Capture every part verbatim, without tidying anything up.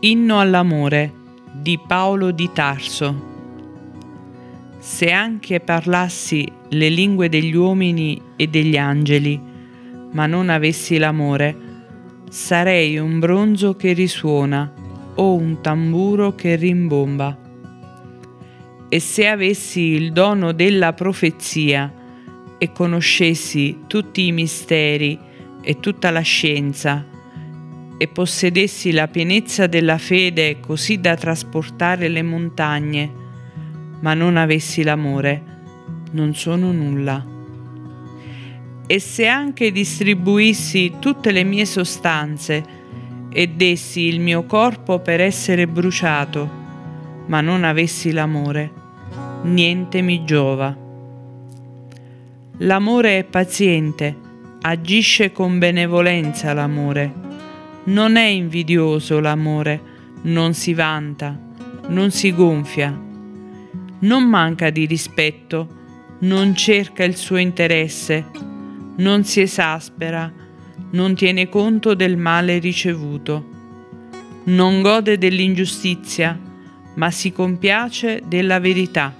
Inno all'amore di Paolo di Tarso. Se anche parlassi le lingue degli uomini e degli angeli, ma non avessi l'amore, sarei un bronzo che risuona o un tamburo che rimbomba. E se avessi il dono della profezia e conoscessi tutti i misteri e tutta la scienza, e possedessi la pienezza della fede così da trasportare le montagne, ma non avessi l'amore, non sono nulla. E se anche distribuissi tutte le mie sostanze e dessi il mio corpo per essere bruciato, ma non avessi l'amore, niente mi giova. L'amore è paziente, agisce con benevolenza l'amore. Non è invidioso l'amore, non si vanta, non si gonfia, non manca di rispetto, non cerca il suo interesse, non si esaspera, non tiene conto del male ricevuto, non gode dell'ingiustizia, ma si compiace della verità.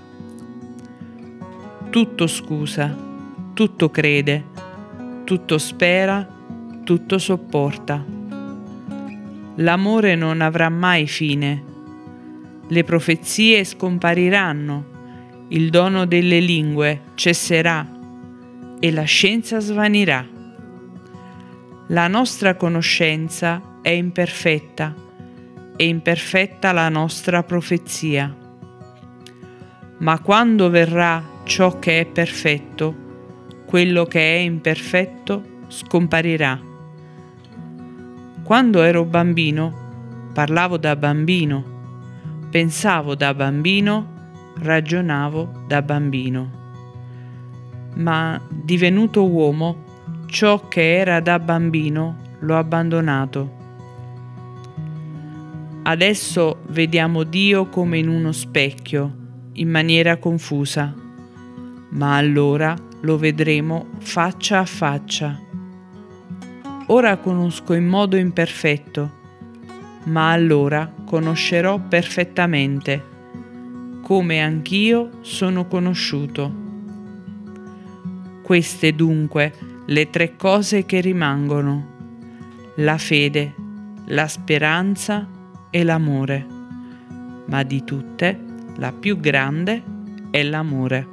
Tutto scusa, tutto crede, tutto spera, tutto sopporta. L'amore non avrà mai fine. Le profezie scompariranno, il dono delle lingue cesserà e la scienza svanirà. La nostra conoscenza è imperfetta e imperfetta la nostra profezia. Ma quando verrà ciò che è perfetto, quello che è imperfetto scomparirà. Quando ero bambino, parlavo da bambino, pensavo da bambino, ragionavo da bambino. Ma divenuto uomo, ciò che era da bambino l'ho abbandonato. Adesso vediamo Dio come in uno specchio, in maniera confusa, ma allora lo vedremo faccia a faccia. Ora conosco in modo imperfetto, ma allora conoscerò perfettamente, come anch'io sono conosciuto. Queste dunque le tre cose che rimangono: la fede, la speranza e l'amore, ma di tutte la più grande è l'amore.